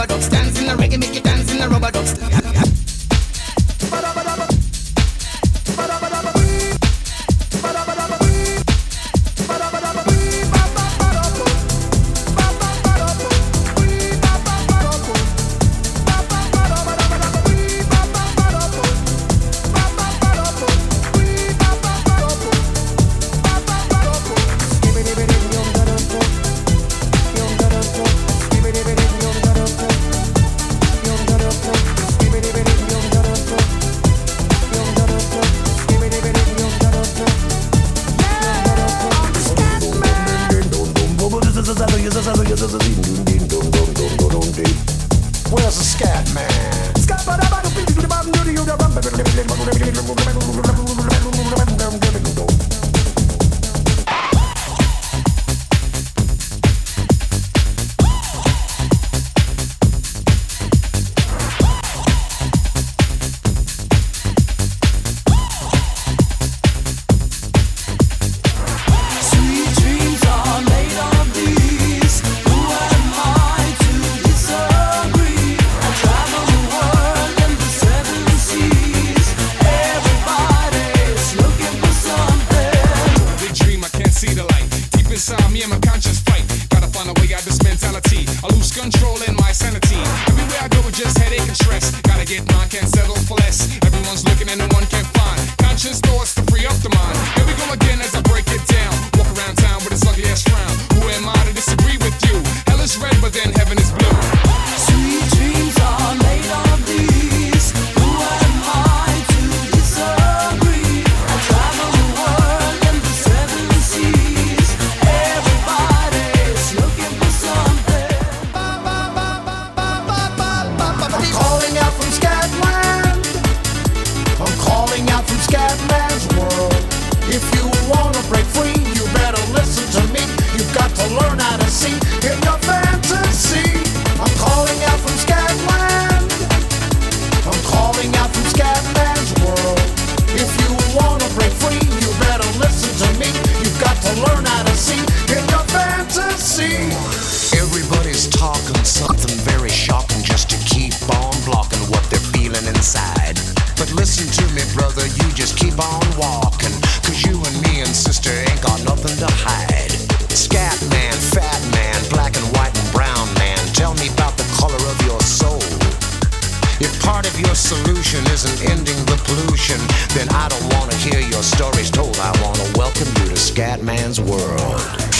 rubber ducks. Dance in the reggae, make you dance in the rubber ducks. Where's the scat man? Inside me and my conscious fight. Gotta find a way out this mentality. I lose control in my sanity. Everywhere I go with just headache and stress. Gotta get mine, can't settle for less. Everyone's looking and no one can find conscious thoughts to free up the mind. Here we go again as I break it down. Walk around town with this ugly ass frown. Who am I to disagree with you? Hell is red, but then heaven is blue. Sweet dreams are made of these. Who am I to disagree? I travel the world and the seven seas. Everybody's looking for something. I'm calling out from Scatland. I'm calling out from Scatman's world. If you wanna break free, you better listen to me. You've got to learn how to see in your fantasy. I'm calling out from Scatland. I'm calling out from Scatman's world. If you wanna break free, you better listen to me. You've got to learn how to see in your fantasy. Everybody's talking something very shocking just to keep on blocking what they're feeling inside. But listen to me, brother, you just keep on walking. Cause you and me and sister ain't got nothing to hide. Scat man, fat man, black and white and brown man, tell me about the color of your soul. If part of your solution isn't ending the pollution, then I don't wanna hear your stories told. I wanna welcome you to Scatman's world.